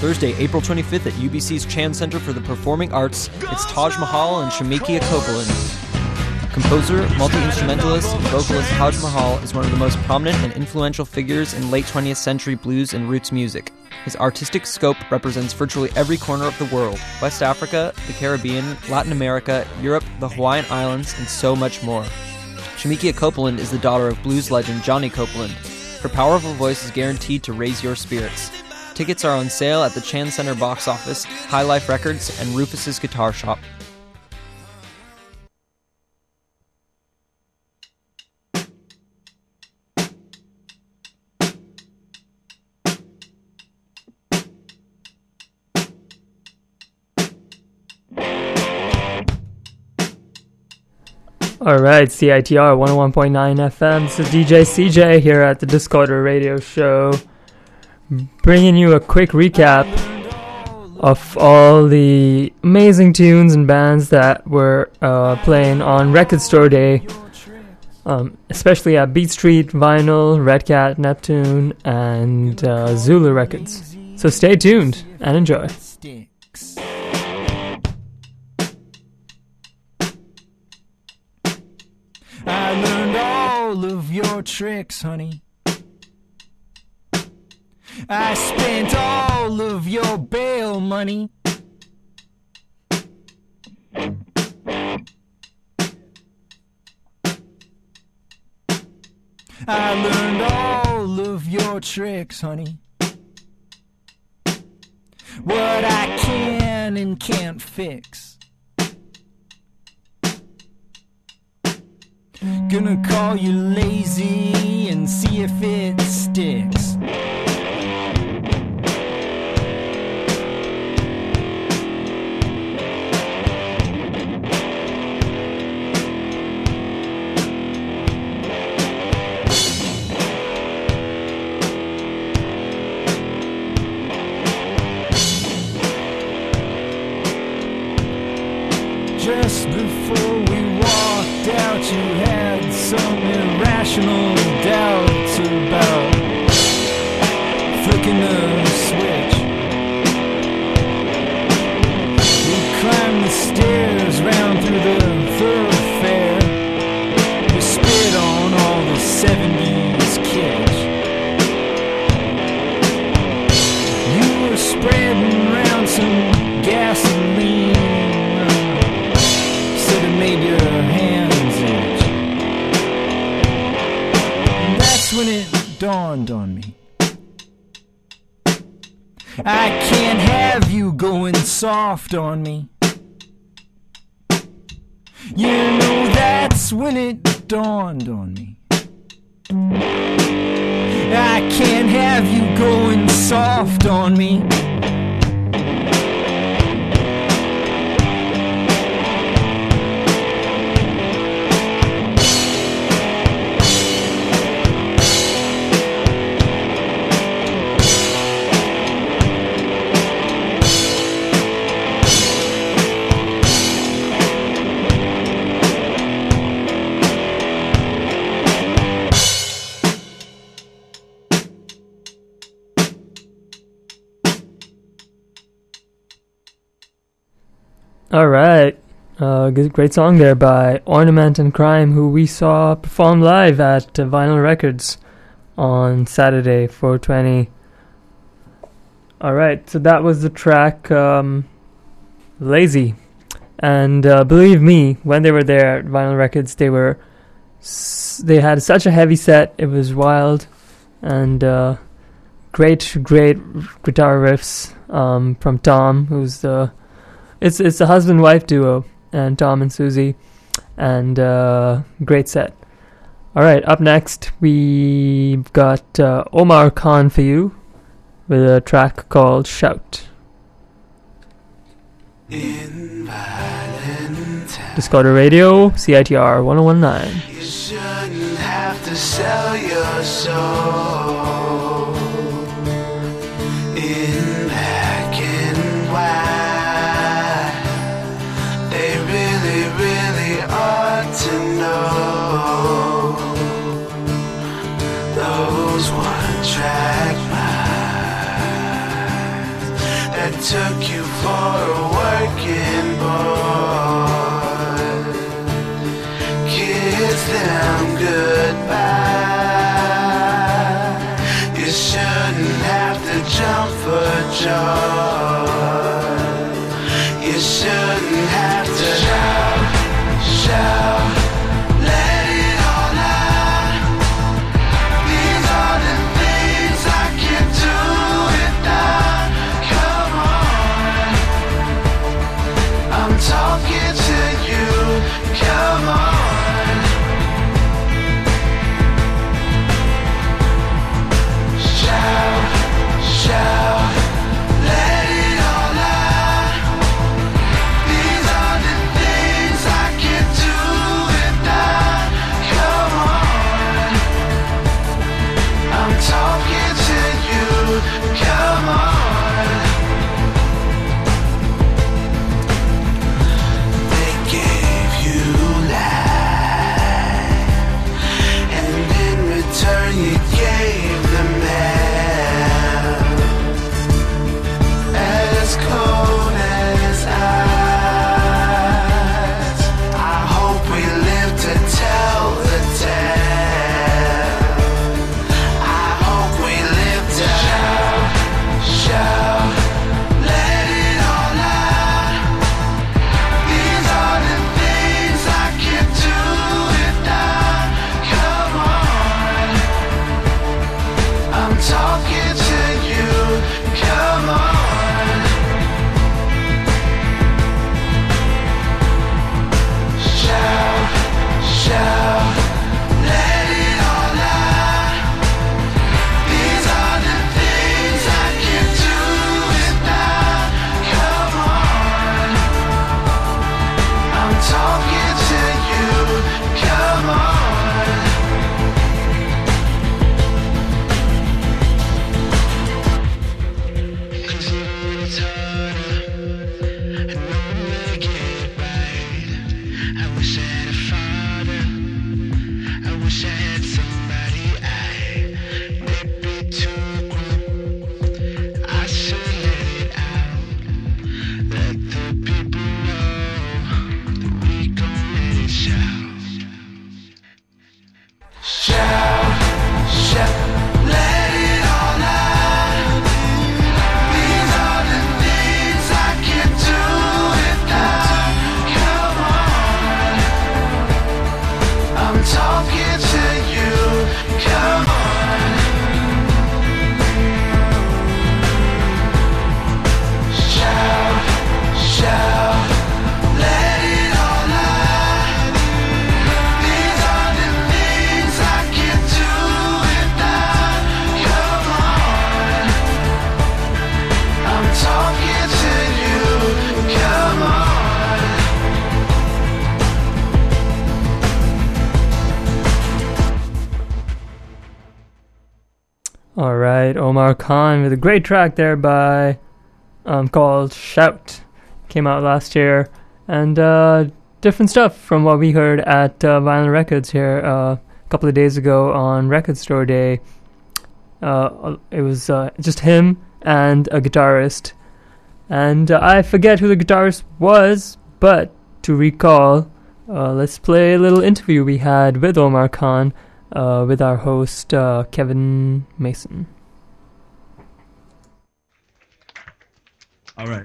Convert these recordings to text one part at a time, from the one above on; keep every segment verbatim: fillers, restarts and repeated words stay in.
Thursday, April twenty-fifth at U B C's Chan Center for the Performing Arts. It's Taj Mahal and Shamikia Copeland. Composer, multi-instrumentalist, and vocalist Taj Mahal is one of the most prominent and influential figures in late twentieth century blues and roots music. His artistic scope represents virtually every corner of the world: West Africa, the Caribbean, Latin America, Europe, the Hawaiian Islands, and so much more. Shamikia Copeland is the daughter of blues legend Johnny Copeland. Her powerful voice is guaranteed to raise your spirits. Tickets are on sale at the Chan Center box office, High Life Records, and Rufus's Guitar Shop. Alright, C I T R one oh one point nine F M. This is D J C J here at the Discorder Radio Show, bringing you a quick recap of all the amazing tunes and bands that were uh, playing on Record Store Day, um, especially at Beat Street, Vinyl, Red Cat, Neptune, and uh, Zulu Records. So stay tuned and enjoy. I learned all of your tricks, honey. I spent all of your bail money. I learned all of your tricks, honey. What I can and can't fix. Gonna call you lazy and see if it sticks. Just before we walked out, you had some irrational doubts about flicking the switch. We climbed the stairs round through the thoroughfare. We spit on all the seventies kitsch. You were spreading around some gasoline. Made your hands itch. And that's when it dawned on me. I can't have you going soft on me. You know, that's when it dawned on me. I can't have you going soft on me. Alright, uh, good, great song there by Ornament and Crime, who we saw perform live at uh, Vinyl Records on Saturday, four twenty. Alright, so that was the track um, Lazy. And uh, believe me, when they were there at Vinyl Records, they were s- they had such a heavy set, it was wild, and uh, great, great guitar riffs um, from Tom, who's the It's it's a husband-wife duo, and Tom and Susie, and uh, great set. All right, up next we've got uh, Omar Khan for you with a track called Shout. In Valentine, Discorder Radio, C I T R one oh one point nine. you shouldn't have to sell your soul in black and white. They really, really ought to know those one-track minds. for a working boy. Kiss them goodbye. You shouldn't have to jump for joy. You shouldn't have to shout, shout, let it all out. These are the things I can't do without. Come on, I'm talking to you. Come on, shout, shout, let it all out. These are the things I can't do without. Come on, I'm talking to you. Come on. They gave you life, and in return you gave them hell. As cold as ice. I hope we live to tell the tale. I hope we live to shout, shout, let it all out. These are the things I can't do without. Come on, I'm talking to you. Come on. Shout, shout, let it all out. These are the things I can't do without. Come on, I'm talking to you. Come on. Cause it's harder, I know I get right. I wish I had a father, I wish I had somebody I maybe too grown. I should let it out, let the people know that we gon' let it shout. Shout, shout, let it all out. These are the things I can't do without. Come on, I'm talking to you. Come on, shout, shout, let it all out. These are the things I can't do without. Come on, I'm talking to you. Come on. All right, Omar Khan with a great track there by um, called Shout. Came out last year, and uh, different stuff from what we heard at uh, Vinyl Records here uh, a couple of days ago on Record Store Day. Uh, it was uh, just him and a guitarist, and uh, I forget who the guitarist was, but to recall, uh, let's play a little interview we had with Omar Khan uh, with our host uh, Kevin Mason. All right.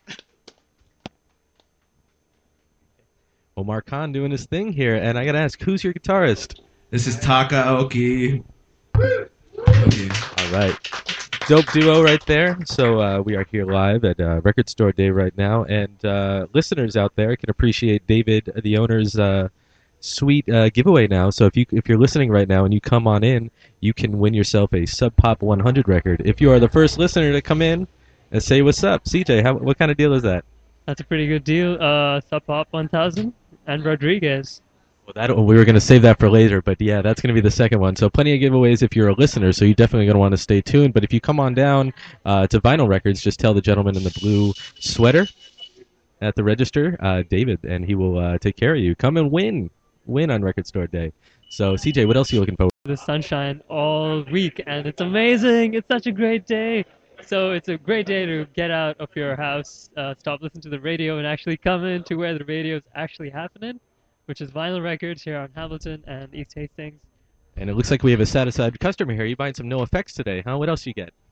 Omar Khan doing his thing here, and I gotta ask, who's your guitarist? This is Taka Aoki. Okay. All right. Dope duo right there. So uh, we are here live at uh, Record Store Day right now, and uh, listeners out there can appreciate David, the owner's uh, sweet uh, giveaway now. So if you if you're listening right now and you come on in, you can win yourself a Sub Pop one hundred record. If you are the first listener to come in and say what's up, C J, how, what kind of deal is that? That's a pretty good deal. Uh, Sub Pop one thousand and Rodriguez. Well, that we were going to save that for later, but yeah, that's going to be the second one. So plenty of giveaways if you're a listener, so you're definitely going to want to stay tuned. But if you come on down uh, to Vinyl Records, just tell the gentleman in the blue sweater at the register, uh, David, and he will uh, take care of you. Come and win. Win on Record Store Day. So, C J, what else are you looking forward to? The sunshine all week, and it's amazing. It's such a great day. So it's a great day to get out of your house, uh, stop listening to the radio, and actually come into where the radio is actually happening, which is Vinyl Records here on Hamilton and East Hastings. And it looks like we have a satisfied customer here. You buying some No Effects today, huh? What else you get?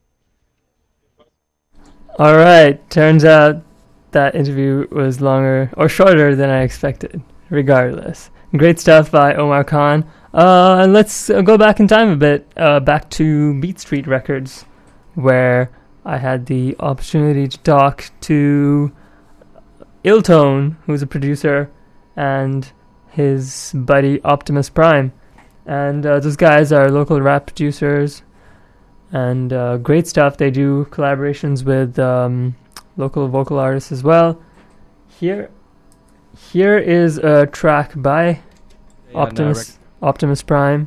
All right. Turns out that interview was longer or shorter than I expected. Regardless, great stuff by Omar Khan. Uh, and let's uh, go back in time a bit, uh, back to Beat Street Records, where I had the opportunity to talk to Illtone, who's a producer, and his buddy Optimus Prime. And uh, those guys are local rap producers, and uh, great stuff. They do collaborations with um, local vocal artists as well. Here, here is a track by Yeah, Optimus no, Optimus Prime.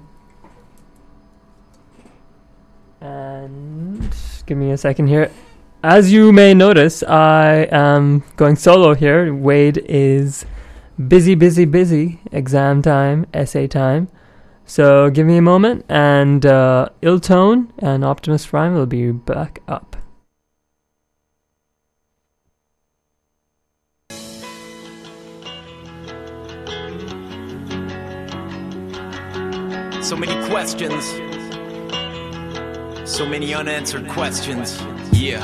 And give me a second here. As you may notice, I am going solo here. Wade is busy, busy, busy. Exam time, essay time. So give me a moment, and uh, Illtone and Optimus Prime will be back up. So many questions, so many unanswered questions, yeah.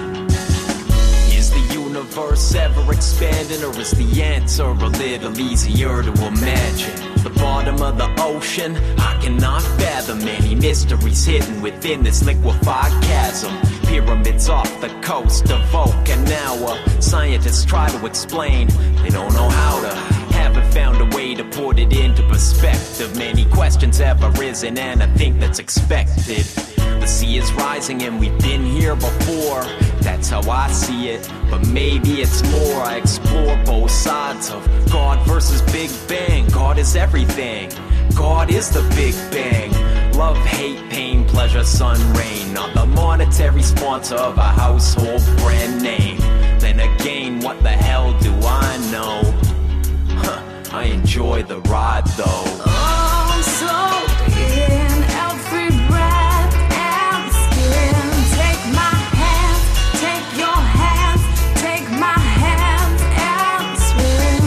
Is the universe ever expanding, or is the answer a little easier to imagine? The bottom of the ocean, I cannot fathom any mysteries hidden within this liquefied chasm. Pyramids off the coast of Okinawa, scientists try to explain, they don't know how to. Haven't found a way to put it into perspective. Many questions have arisen, and I think that's expected. The sea is rising and we've been here before. That's how I see it, but maybe it's more. I explore both sides of God versus Big Bang. God is everything, God is the Big Bang. Love, hate, pain, pleasure, sun, rain. Not the monetary sponsor of a household brand name. Then again, what the hell do I know? I enjoy the ride though. Oh, so in every breath and skin. Take my hand, take your hands, take my hand and swim.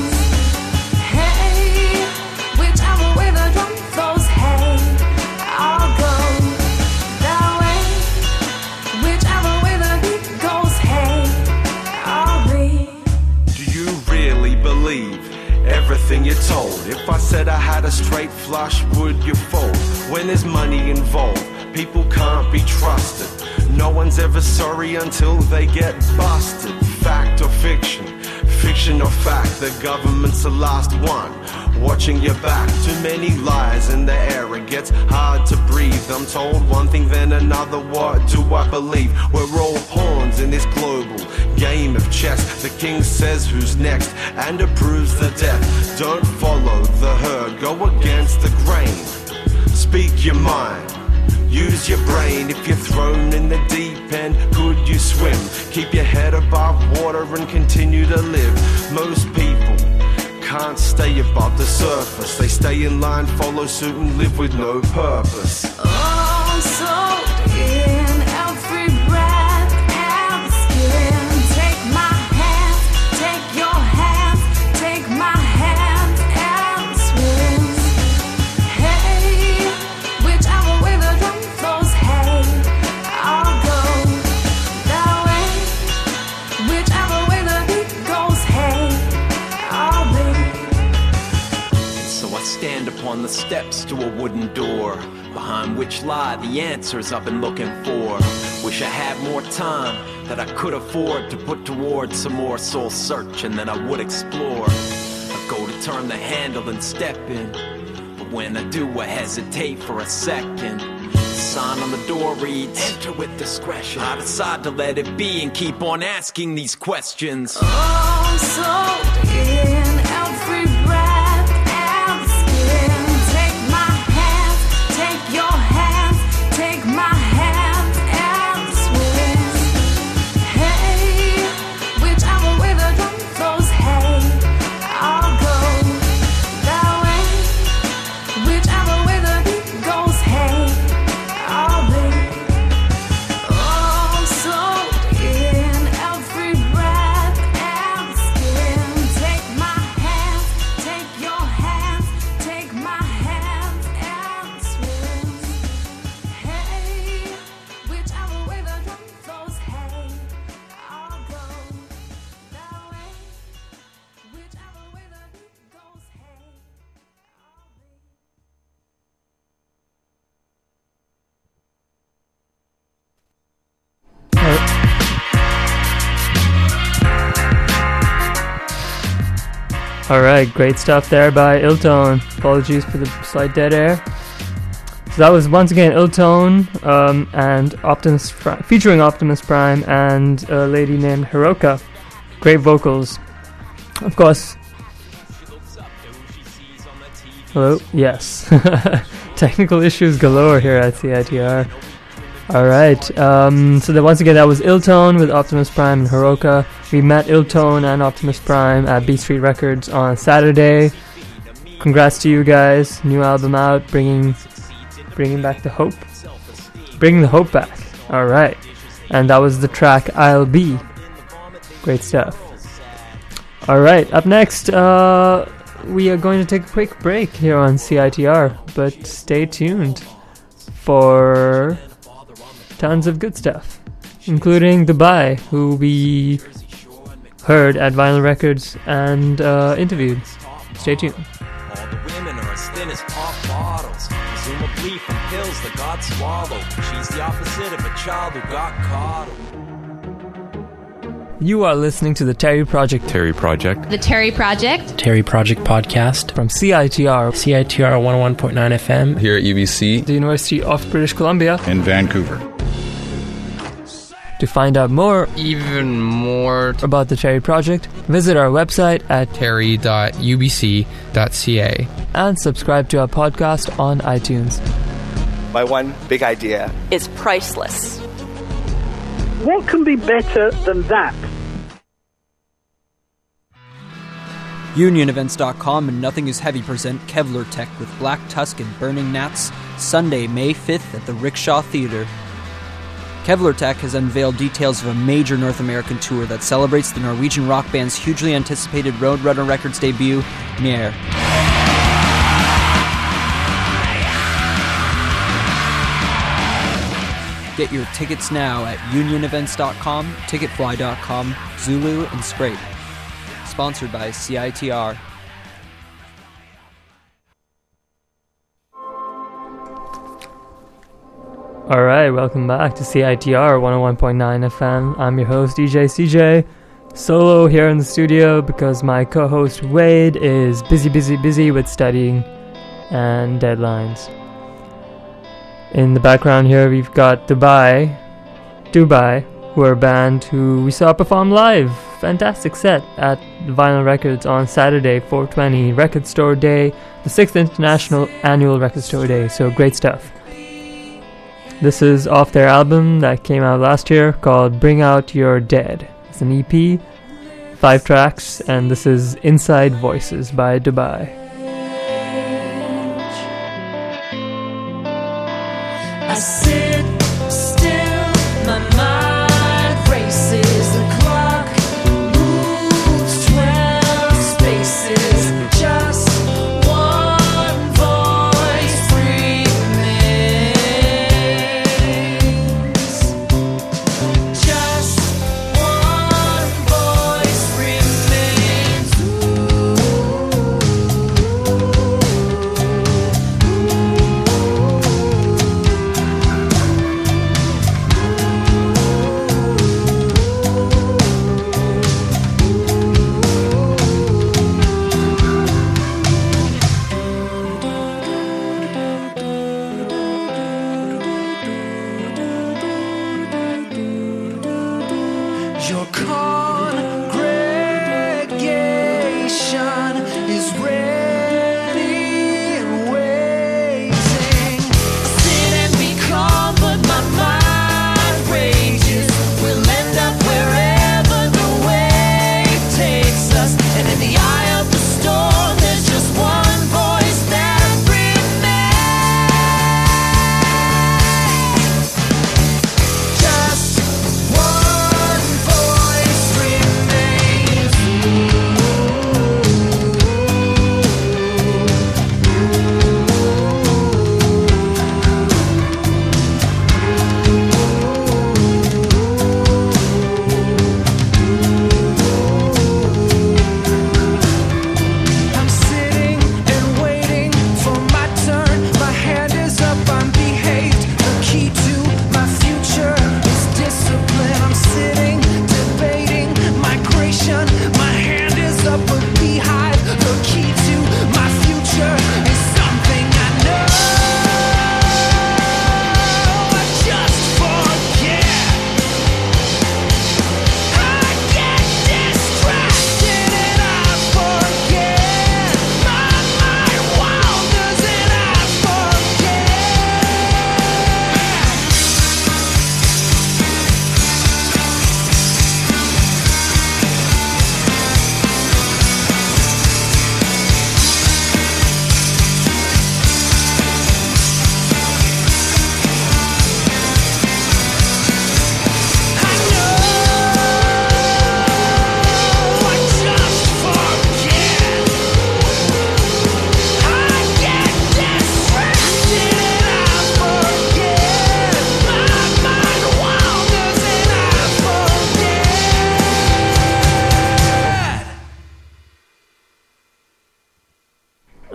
Hey, whichever way the drum flows, hey, I'll go that way. Whichever way the beat goes, hey, I'll be. Do you really believe everything you're told? If I said I had a straight flush, would you fold? When there's money involved, people can't be trusted. No one's ever sorry until they get busted. Fact or fiction? Fiction or fact? The government's the last one watching your back. Too many lies in the air, it gets hard to breathe. I'm told one thing then another, what do I believe? We're all pawns in this global game of chess. The king says who's next and approves the death. Don't follow the herd, go against the grain. Speak your mind, use your brain. If you're thrown in the deep end, could you swim? Keep your head above water and continue to live. Most people can't stay above the surface. They stay in line, follow suit and live with no purpose. Oh, so in every breath and skin. Take my hand, take your hands, take my hand and swim. Hey, whichever way the drum flows, hey, I'll go that way. Whichever way the beat goes, hey, I'll be. So I stand upon the steps to a wooden door, behind which lie the answers I've been looking for. Wish I had more time that I could afford to put towards some more soul search, and then I would explore. I go to turn the handle and step in, but when I do I hesitate for a second. The sign on the door reads, enter with discretion. I decide to let it be and keep on asking these questions. Oh, so in every breath and skin. Take my hand, take your hands, take my hand and swim. Hey, whichever way the drum flows, hey, I'll go that way. Whichever way the beat goes, hey, I'll be. Oh, so Alright, great stuff there by Illtone. Apologies for the slight dead air. So that was once again Illtone um, and Optimus Prime, featuring Optimus Prime and a lady named Hiroka. Great vocals. Of course. Hello? Yes. Technical issues galore here at C I T R. Alright, um, so then once again that was Illtone with Optimus Prime and Hiroka. We met Illtone and Optimus Prime at Beat Street Records on Saturday. Congrats to you guys, new album out, bringing bringing back the hope. Bringing the hope back, alright. And that was the track I'll Be. Great stuff. Alright, up next, uh, we are going to take a quick break here on C I T R, but stay tuned for tons of good stuff, including Dubai, who we heard at Vinyl Records and uh, interviewed. Stay tuned. All the women are as thin as pop bottles, presumably from pills that got swallowed. She's the opposite of a child who got coddled. You are listening to the Terry Project. Terry Project. The Terry Project. Terry Project Podcast. From C I T R. C I T R one oh one point nine F M. Here at U B C. The University of British Columbia. In Vancouver. To find out more, even more about the Terry Project, visit our website at terry dot u b c dot c a and subscribe to our podcast on iTunes. My one big idea is priceless. What can be better than that? Union Events dot com and Nothing Is Heavy present Kevlar Tech with Black Tusk and Burning Gnats, Sunday, May fifth at the Rickshaw Theatre. Kevlar Tech has unveiled details of a major North American tour that celebrates the Norwegian rock band's hugely anticipated Roadrunner Records debut, Nær. Get your tickets now at Union Events dot com, Ticketfly dot com, Zulu, and Scrape. Sponsored by C I T R. Alright, welcome back to C I T R one oh one point nine F M. I'm your host, D J C J. Solo here in the studio because my co-host Wade is busy, busy, busy with studying and deadlines. In the background here, we've got Dubai, Dubai, who are a band who we saw perform live. Fantastic set at Vinyl Records on Saturday, four twenty, Record Store Day, the sixth International Annual Record Store Day, so great stuff. This is off their album that came out last year called Bring Out Your Dead. It's an E P, five tracks, and this is Inside Voices by Dubai. I sit still, my mind races, the clock moves twelve spaces, just one voice remains, just one voice remains. Ooh.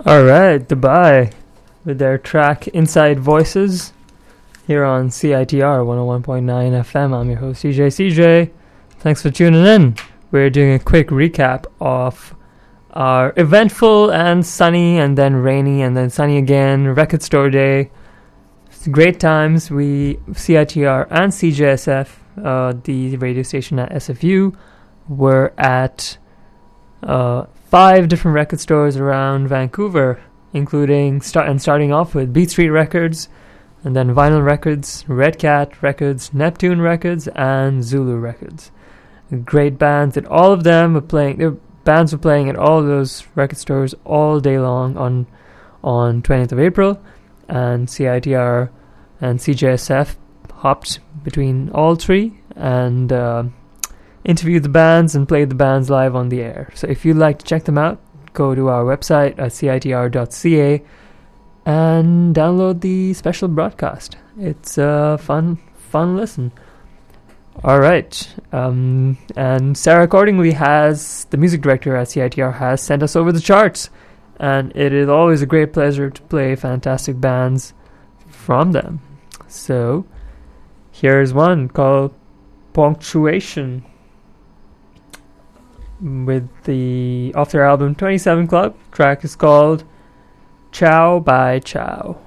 Alright, Dubai with their track Inside Voices here on C I T R one oh one point nine F M. I'm your host C J C J. Thanks for tuning in. We're doing a quick recap of our eventful and sunny and then rainy and then sunny again Record Store Day. It's great times. We, C I T R and C J S F, uh, the radio station at S F U, were at uh, five different record stores around Vancouver, including start and starting off with Beat Street Records, and then Vinyl Records, Red Cat Records, Neptune Records, and Zulu Records. Great bands, and all of them were playing. Their bands were playing at all those record stores all day long on on twentieth of April, and C I T R and C J S F hopped between all three and uh, interviewed the bands and played the bands live on the air. So if you'd like to check them out, go to our website at C I T R dot C A and download the special broadcast. It's a fun, fun listen. All right. Um, and Sarah accordingly has, the music director at C I T R, has sent us over the charts. And it is always a great pleasure to play fantastic bands from them. So here's one called Punctuation, with the off their album twenty-seven Club. Track is called Ciao by Ciao.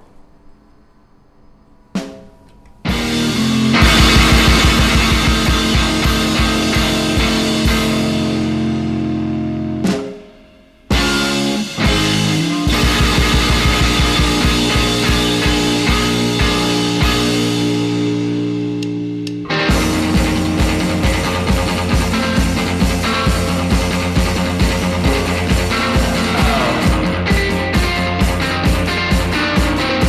Ciao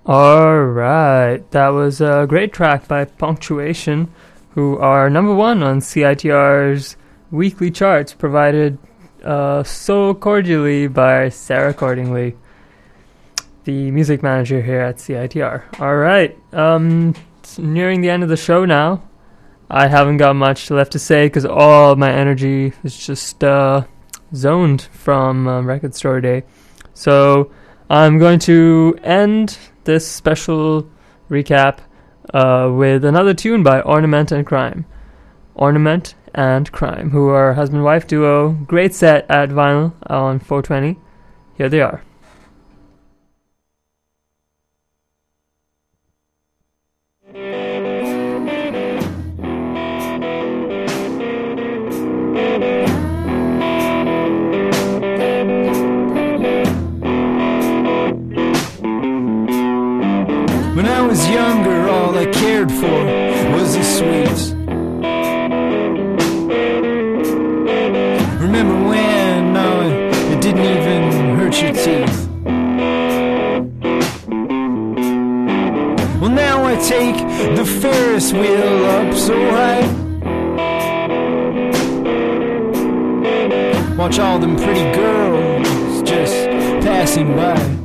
Alright, that was a great track by Punctuation, who are number one on C I T R's weekly charts, provided uh, so cordially by Sarah Cordingley, the music manager here at C I T R. Alright, um, it's nearing the end of the show now. I haven't got much left to say because all my energy is just uh, zoned from um, Record Store Day. So I'm going to end this special recap uh, with another tune by Ornament and Crime. Ornament and Crime, who are a husband-wife duo. Great set at Vinyl on four twenty. Here they are. When I was younger, all I cared for was the sweets. Remember when? No, it didn't even hurt your teeth. Well, now I take the Ferris wheel up so high. Watch all them pretty girls just passing by.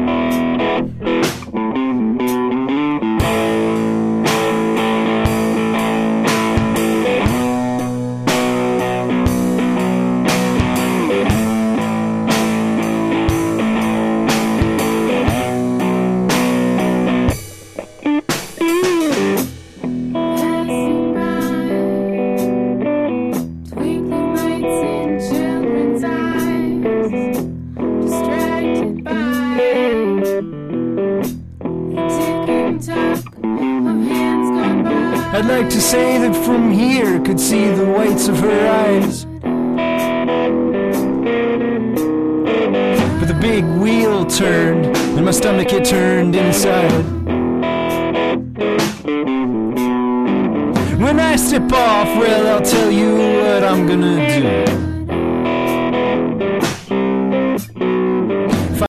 I'd like to say that from here could see the whites of her eyes, but the big wheel turned and my stomach it turned inside. When I step off, well, I'll tell you what I'm gonna do.